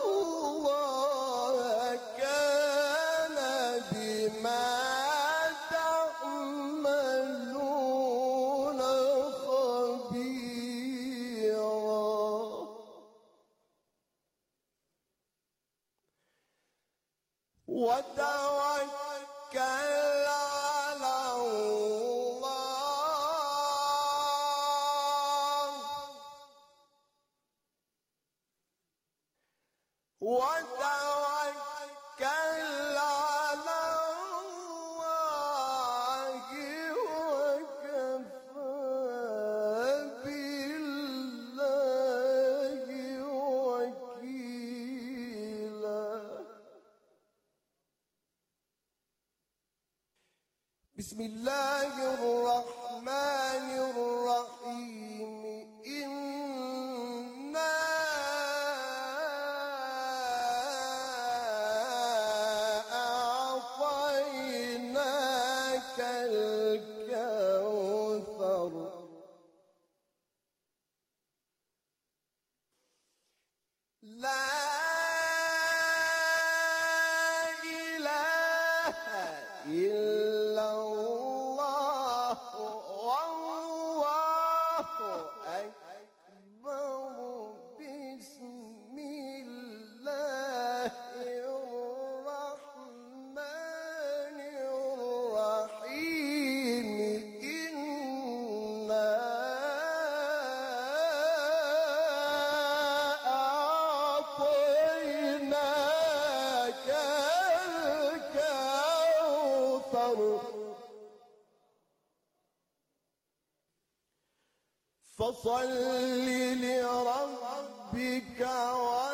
D: الله كان بما تعملون خبيرا. وتوكل على الله وتوكل على الله وكفى بالله وكيلا. بسم الله الرحمن الرحيم. إنا أعطيناك الكوثر. لا إله إلا الله والله أكبر. بسم الله الرحمن الرحيم. إنا أعطيناك الكوثر. فصل لربك